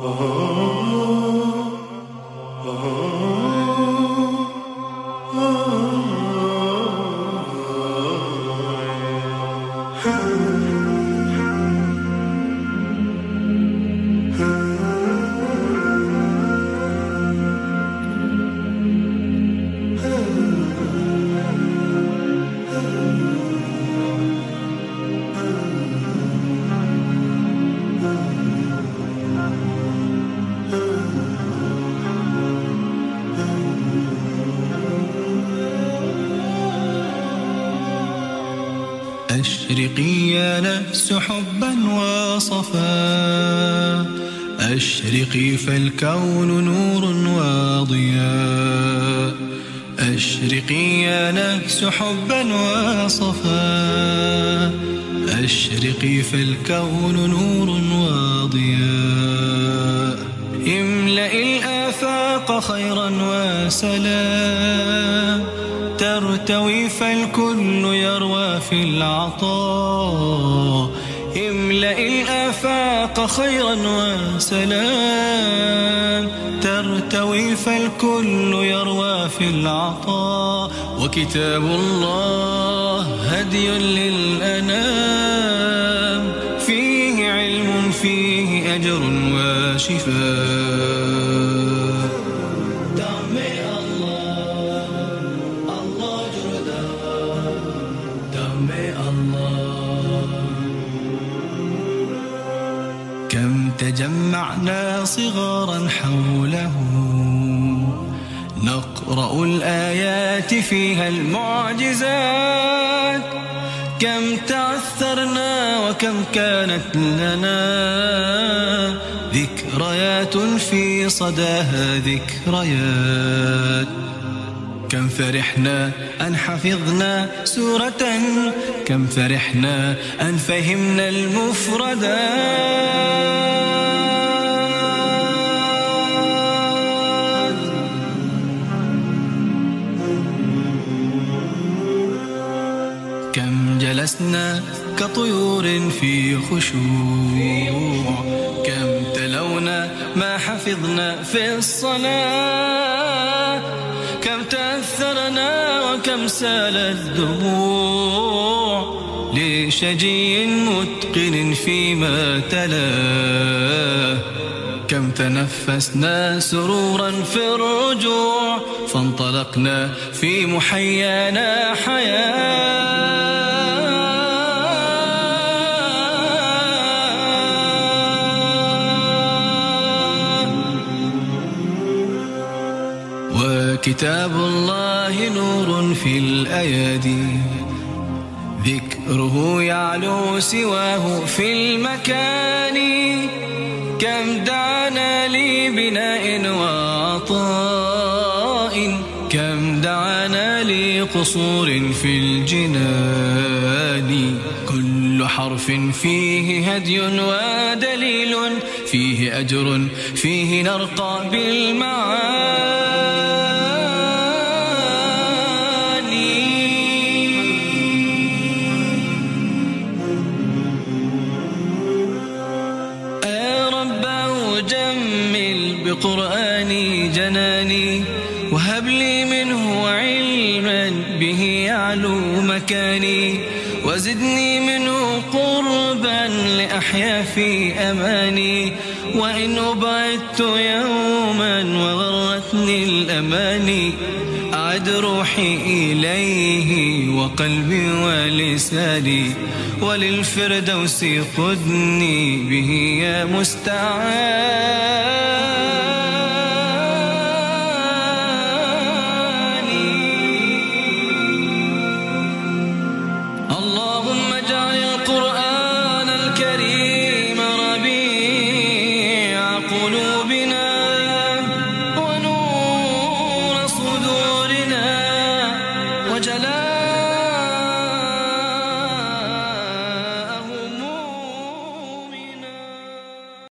أشرقي يا نفس حبا وصفا، أشرقي فالكون نور وضياء. أشرقي يا نفس حبا وصفا، أشرقي فالكون نور وضياء. املئي الآفاق خيرا وسلام، ترتوي فالكل يروى في العطاء. املئي الآفاق خيرا وسلام، ترتوي فالكل يروى في العطاء. وكتاب الله هدي للأنام، فيه علم فيه أجر وشفاء. كم تجمعنا صغارا حوله، نقرأ الآيات فيها المعجزات. كم تعثرنا وكم كانت لنا ذكريات في صداها ذكريات. كم فرحنا أن حفظنا سورة، كم فرحنا أن فهمنا المفردات. كم جلسنا كطيور في خشوع، كم تلونا ما حفظنا في الصلاة. كم تأثرنا وكم سالت دموع لشجي متقن فيما تلاه. كم تنفسنا سرورا في الرجوع، فانطلقنا في محيانا حياة. وكتاب الله نور في الأيادي، ذكره يعلو سواه في المكان. كم دعانا لبناء وعطاء، كم دعانا لقصور في الجنان. كل حرف فيه هدي ودليل، فيه أجر فيه نرقى بالمعاني. بقرآني جناني، وهب لي منه علما به يعلو مكاني. وزدني منه قربا لأحيا في أماني. وإن أبعدت يوما وغرتني الأماني، أعد روحي إليه وقلبي ولساني. وللفردوس قدني به يا مستعان.